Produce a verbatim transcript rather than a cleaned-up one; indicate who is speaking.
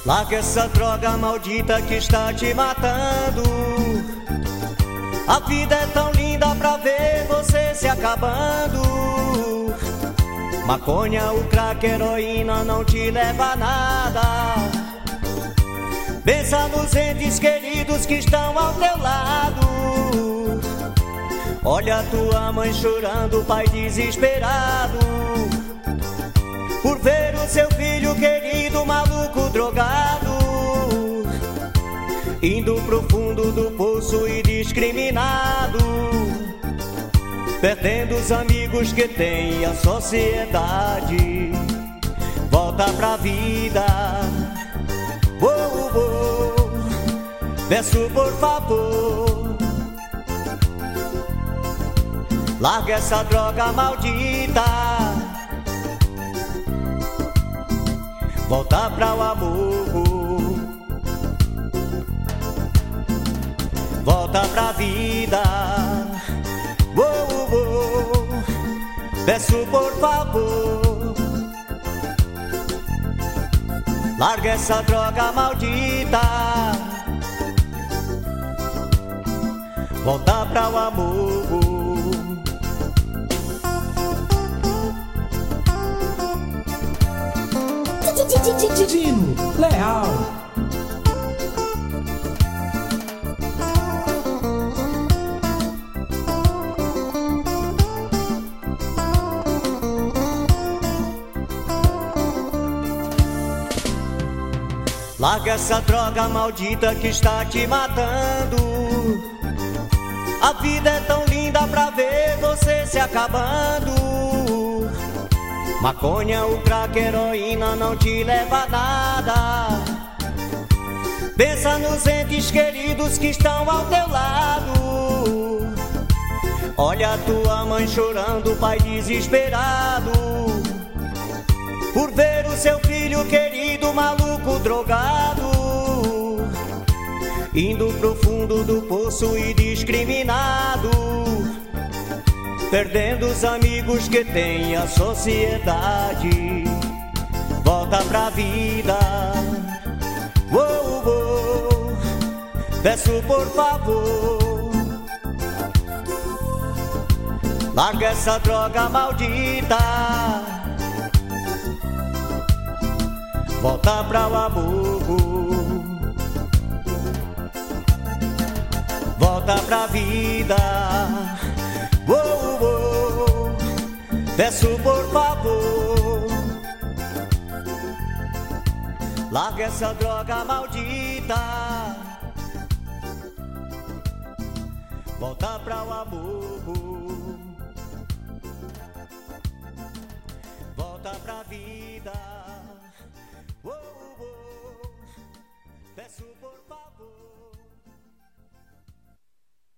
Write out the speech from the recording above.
Speaker 1: Larga essa droga maldita que está te matando. A vida é tão linda pra ver você se acabando. Maconha, o crack, heroína não te leva a nada. Pensa nos entes queridos que estão ao teu lado. Olha tua mãe chorando, pai desesperado, por ver o seu filho querido maluco, drogado, indo pro fundo do poço e discriminado, perdendo os amigos que tem a sociedade. Volta pra vida, oh, oh, oh. Peço por favor, larga essa droga maldita. Volta pra o amor, volta pra vida, oh, oh, oh. Peço por favor, larga essa droga maldita. Volta pra o amor.
Speaker 2: Dino Leal.
Speaker 1: Larga essa droga maldita que está te matando. A vida é tão linda pra ver você se acabando. Maconha, o crack, heroína não te leva a nada. Pensa nos entes queridos que estão ao teu lado. Olha tua mãe chorando, pai desesperado, por ver o seu filho querido maluco, drogado, indo pro fundo do poço e discriminado, perdendo os amigos que tem a sociedade. Volta pra vida, oh, oh, oh. Peço por favor, larga essa droga maldita. Volta pra o amor, volta pra vida, oh, oh, oh. Peço por favor, larga essa droga maldita. Volta pra o amor.